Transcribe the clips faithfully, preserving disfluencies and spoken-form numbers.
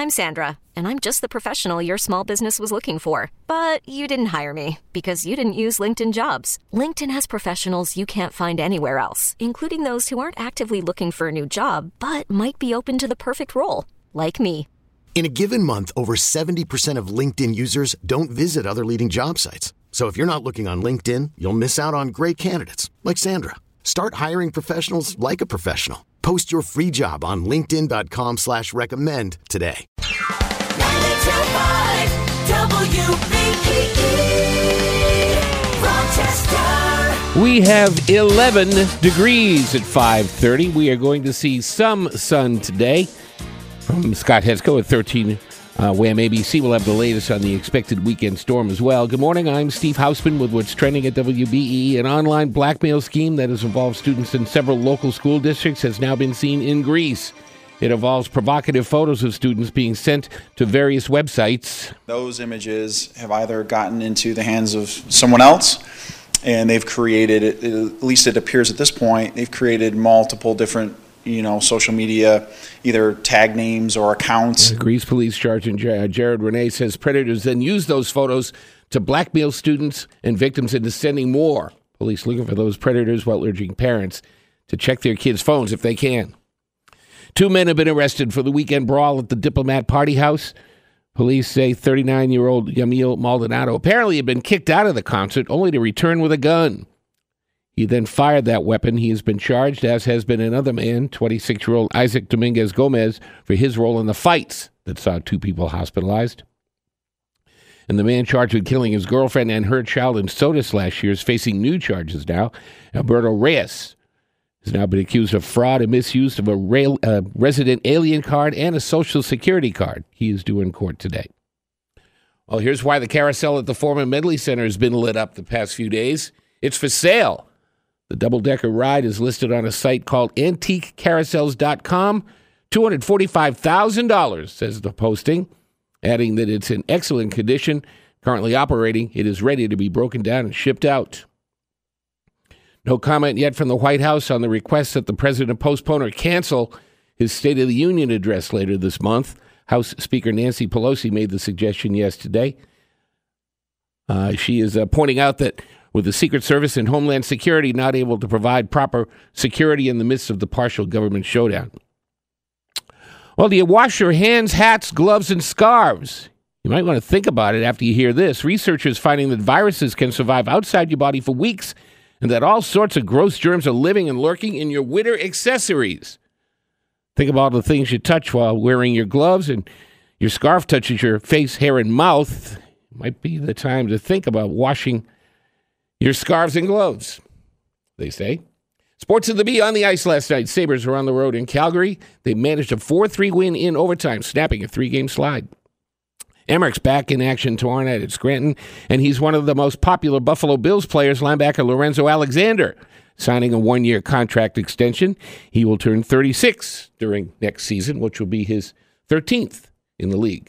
I'm Sandra, and I'm just the professional your small business was looking for. But you didn't hire me because you didn't use LinkedIn Jobs. LinkedIn has professionals you can't find anywhere else, including those who aren't actively looking for a new job, but might be open to the perfect role, like me. In a given month, over seventy percent of LinkedIn users don't visit other leading job sites. So if you're not looking on LinkedIn, you'll miss out on great candidates like Sandra. Start hiring professionals like a professional. Post your free job on linkedin.com slash recommend today. ninety-two point five W B E Rochester. We have eleven degrees at five thirty. We are going to see some sun today. From Scott Hesko at thirteen uh, Wham A B C. We'll have the latest on the expected weekend storm as well. Good morning. I'm Steve Hausman with what's trending at W B E. An online blackmail scheme that has involved students in several local school districts has now been seen in Greece. It involves provocative photos of students being sent to various websites. Those images have either gotten into the hands of someone else, and they've created, at least it appears at this point, they've created multiple different you know, social media, either tag names or accounts. The Greece police sergeant Jared Renee says predators then use those photos to blackmail students and victims into sending more. Police looking for those predators while urging parents to check their kids' phones if they can. Two men have been arrested for the weekend brawl at the Diplomat Party House. Police say thirty-nine-year-old Yamil Maldonado apparently had been kicked out of the concert only to return with a gun. He then fired that weapon. He has been charged, as has been another man, twenty-six-year-old Isaac Dominguez Gomez, for his role in the fights that saw two people hospitalized. And the man charged with killing his girlfriend and her child in Sodus last year is facing new charges now. Alberto Reyes has now been accused of fraud and misuse of a rail, uh, resident alien card and a social security card. He is due in court today. Well, here's why the carousel at the Foreman Medley Center has been lit up the past few days. It's for sale. The double-decker ride is listed on a site called antique carousels dot com. two hundred forty-five thousand dollars, says the posting, adding that it's in excellent condition, currently operating. It is ready to be broken down and shipped out. No comment yet from the White House on the request that the president postpone or cancel his State of the Union address later this month. House Speaker Nancy Pelosi made the suggestion yesterday. Uh, she is uh, pointing out that with the Secret Service and Homeland Security not able to provide proper security in the midst of the partial government showdown. Well, do you wash your hands, hats, gloves, and scarves? You might want to think about it after you hear this. Researchers finding that viruses can survive outside your body for weeks and that all sorts of gross germs are living and lurking in your winter accessories. Think about all the things you touch while wearing your gloves, and your scarf touches your face, hair, and mouth. It might be the time to think about washing your scarves and gloves, they say. Sports of the B on the ice last night. Sabres were on the road in Calgary. They managed a four three win in overtime, snapping a three-game slide. Emmerich's back in action tomorrow night at Scranton, and he's one of the most popular Buffalo Bills players, linebacker Lorenzo Alexander, signing a one-year contract extension. He will turn thirty-six during next season, which will be his thirteenth in the league.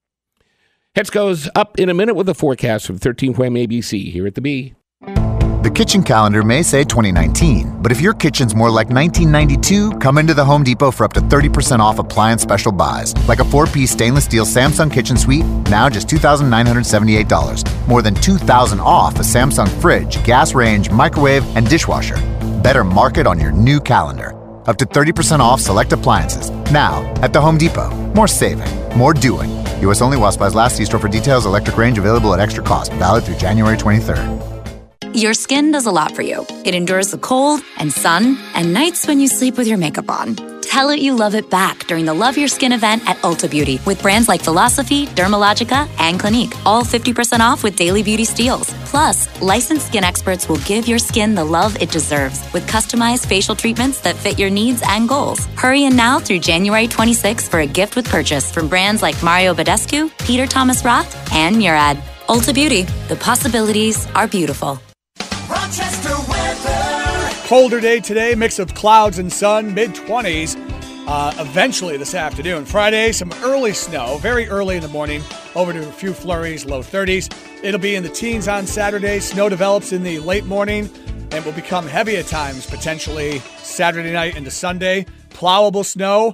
Heads goes up in a minute with a forecast from thirteen Wham A B C here at the B. The kitchen calendar may say twenty nineteen, but if your kitchen's more like nineteen ninety-two, come into the Home Depot for up to thirty percent off appliance special buys, like a four-piece stainless steel Samsung kitchen suite, now just two thousand nine hundred seventy-eight dollars. More than two thousand dollars off a Samsung fridge, gas range, microwave, and dishwasher. Better mark it on your new calendar. Up to thirty percent off select appliances, now at the Home Depot. More saving, more doing. U S only while supplies last. See store for details. Electric range available at extra cost. Valid through January twenty-third. Your skin does a lot for you. It endures the cold and sun and nights when you sleep with your makeup on. Tell it you love it back during the Love Your Skin event at Ulta Beauty with brands like Philosophy, Dermalogica, and Clinique. All fifty percent off with Daily Beauty steals. Plus, licensed skin experts will give your skin the love it deserves with customized facial treatments that fit your needs and goals. Hurry in now through January twenty-sixth for a gift with purchase from brands like Mario Badescu, Peter Thomas Roth, and Murad. Ulta Beauty. The possibilities are beautiful. Rochester weather. Colder day today, mix of clouds and sun, mid twenties. Uh, eventually this afternoon. Friday, some early snow, very early in the morning, over to a few flurries, low thirties. It'll be in the teens on Saturday. Snow develops in the late morning and will become heavy at times, potentially Saturday night into Sunday. Plowable snow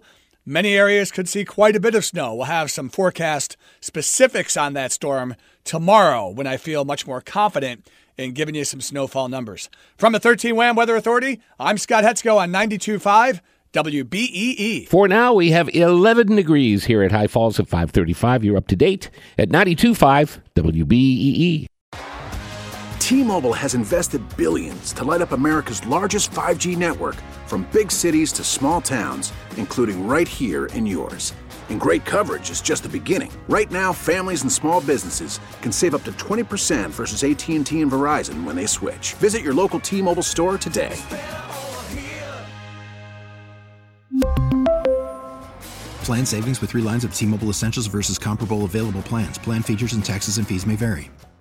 Many areas could see quite a bit of snow. We'll have some forecast specifics on that storm tomorrow when I feel much more confident in giving you some snowfall numbers. From the thirteen Wham Weather Authority, I'm Scott Hetzko on ninety-two point five W B E E. For now, we have eleven degrees here at High Falls at five thirty-five. You're up to date at ninety-two point five W B E E. T-Mobile has invested billions to light up America's largest five G network, from big cities to small towns, including right here in yours. And great coverage is just the beginning. Right now, families and small businesses can save up to twenty percent versus A T and T and Verizon when they switch. Visit your local T-Mobile store today. Plan savings with three lines of T-Mobile Essentials versus comparable available plans. Plan features and taxes and fees may vary.